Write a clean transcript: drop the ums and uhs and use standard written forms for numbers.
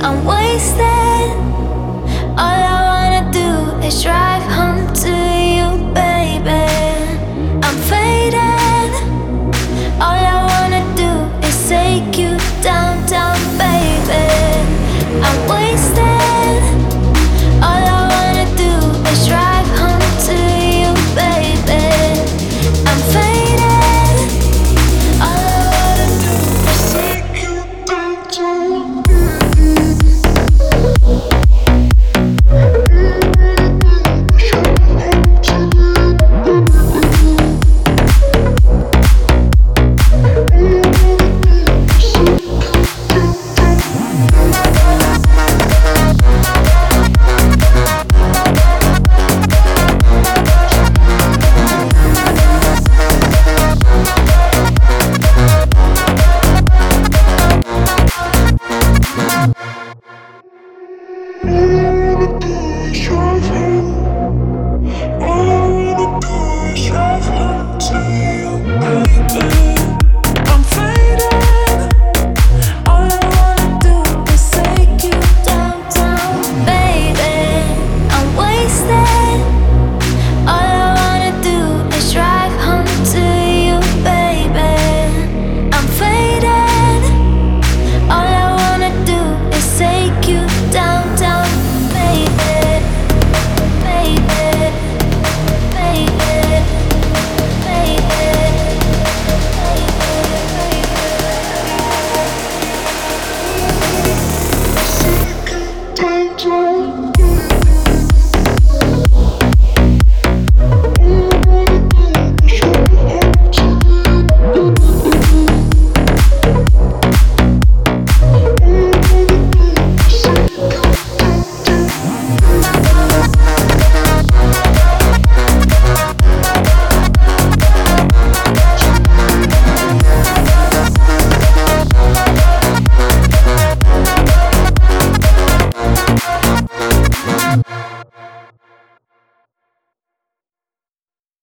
I'm wasted. All I wanna do is drive home to you, baby. I'm faded. All I wanna do is take you downtown, baby. I'm wasted. All I wanna do is drive home to you, baby. I'm faded. All I wanna do is take you downtown. All I wanna do is drive home to you, baby.